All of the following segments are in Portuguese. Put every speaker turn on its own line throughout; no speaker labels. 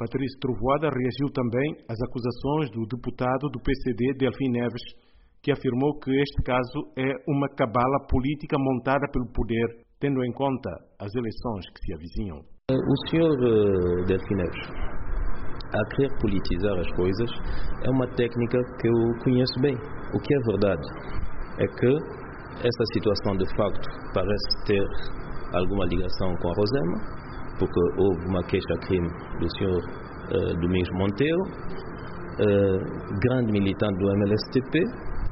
Patrício Trovoada reagiu também às acusações do deputado do PCD, Delfim Neves, que afirmou que este caso é uma cabala política montada pelo poder, tendo em conta as eleições que se avizinham.
O senhor Delfim Neves, a querer politizar as coisas, é uma técnica que eu conheço bem. O que é verdade é que essa situação, de facto, parece ter alguma ligação com a Rosema, porque houve uma queixa-crime do senhor Domingos Monteiro, grande militante do MLSTP,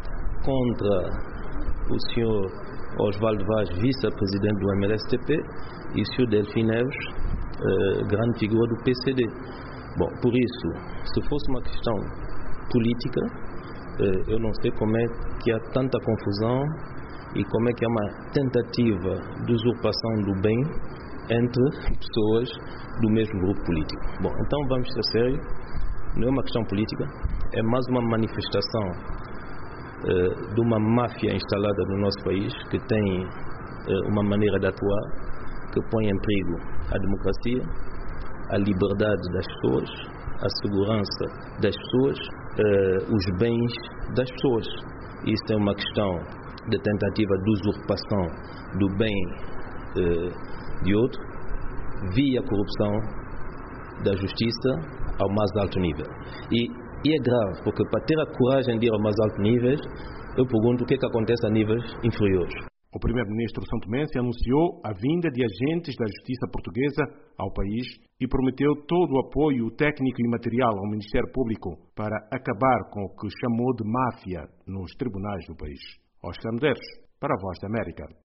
contra o senhor Osvaldo Vaz, vice-presidente do MLSTP, e o senhor Delfim Neves, grande figura do PCD. Bom, por isso, se fosse uma questão política, eu não sei como é que há tanta confusão e como é que há uma tentativa de usurpação do bem entre pessoas do mesmo grupo político. Bom, então vamos ser sérios, não é uma questão política, é mais uma manifestação de uma máfia instalada no nosso país, que tem uma maneira de atuar que põe em perigo a democracia, a liberdade das pessoas, a segurança das pessoas, os bens das pessoas. Isso é uma questão de tentativa de usurpação do bem de outro, via corrupção da justiça ao mais alto nível. E é grave, porque para ter a coragem de ir ao mais alto nível, eu pergunto o que é que acontece a níveis inferiores.
O primeiro-ministro santomense anunciou a vinda de agentes da justiça portuguesa ao país e prometeu todo o apoio técnico e material ao Ministério Público para acabar com o que chamou de máfia nos tribunais do país. Oscar Medeiros, para a Voz da América.